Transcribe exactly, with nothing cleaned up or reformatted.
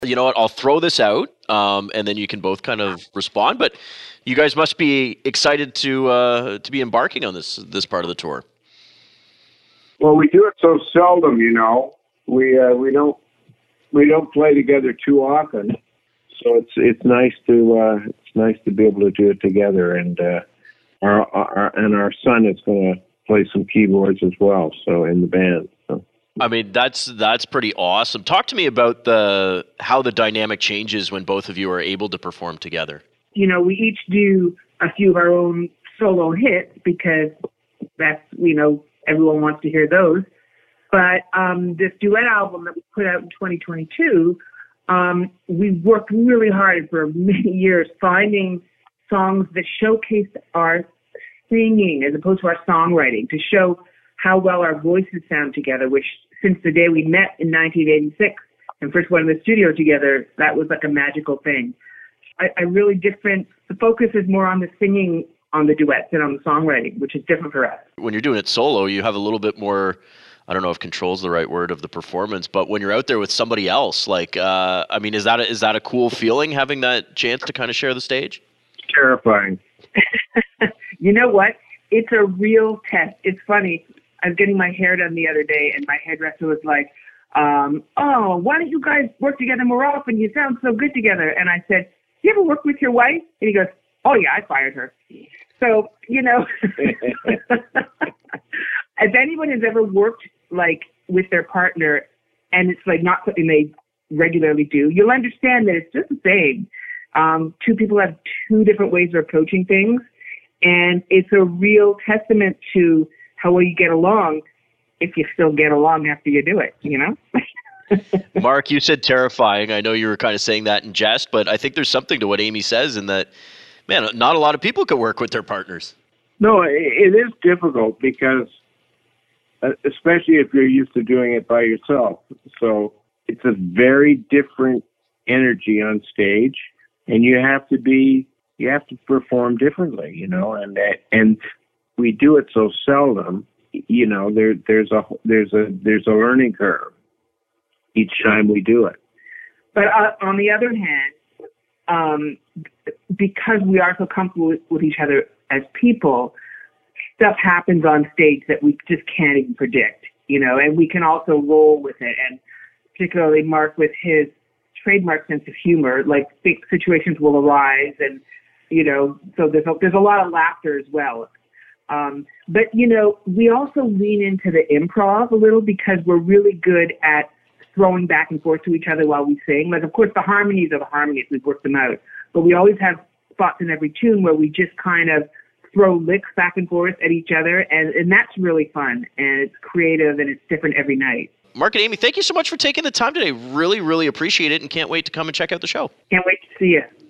You know what? I'll throw this out, um, and then you can both kind of respond. But you guys must be excited to uh, to be embarking on this this part of the tour. Well, we do it so seldom, you know. We uh, we don't we don't play together too often, so it's it's nice to uh, it's nice to be able to do it together. And uh, our, our and our son is going to play some keyboards as well, so in the band. So. I mean, that's that's pretty awesome. Talk to me about the how the dynamic changes when both of you are able to perform together. You know, we each do a few of our own solo hits because that's, you know, everyone wants to hear those. But um, this duet album that we put out in twenty twenty-two, um, we worked really hard for many years finding songs that showcased our singing as opposed to our songwriting, to show how well our voices sound together, which since the day we met in nineteen eighty-six and first went in the studio together, that was like a magical thing. I, I really different, the focus is more on the singing on the duets than on the songwriting, which is different for us. When you're doing it solo, you have a little bit more, I don't know if control is the right word, of the performance, but when you're out there with somebody else, like, uh, I mean, is that a, is that a cool feeling, having that chance to kind of share the stage? Terrifying. You know what? It's a real test. It's funny. I was getting my hair done the other day, and my hairdresser was like, um, oh, why don't you guys work together more often? You sound so good together. And I said, you ever work with your wife? And he goes, oh, yeah, I fired her. So, you know, if anyone has ever worked, like, with their partner, and it's, like, not something they regularly do, you'll understand that it's just the same. Um, two people have two different ways of approaching things, and it's a real testament to how well you get along if you still get along after you do it, you know? Mark, you said terrifying. I know you were kind of saying that in jest, but I think there's something to what Amy says in that, man, not a lot of people can work with their partners. No, it is difficult because, uh, especially if you're used to doing it by yourself. So it's a very different energy on stage, and you have to be, you have to perform differently, you know, and that, and we do it so seldom, you know, there, there's a, there's a, there's a learning curve each time we do it. But uh, on the other hand, um, because we are so comfortable with, with each other as people, stuff happens on stage that we just can't even predict, you know, and we can also roll with it. And particularly Mark, with his trademark sense of humor, like big situations will arise, and, you know, so there's a, there's a lot of laughter as well. Um, but, you know, we also lean into the improv a little because we're really good at throwing back and forth to each other while we sing. Like, of course, the harmonies are the harmonies. We've worked them out. But we always have spots in every tune where we just kind of throw licks back and forth at each other. And, and that's really fun. And it's creative and it's different every night. Mark and Amy, thank you so much for taking the time today. Really, really appreciate it, and can't wait to come and check out the show. Can't wait to see you.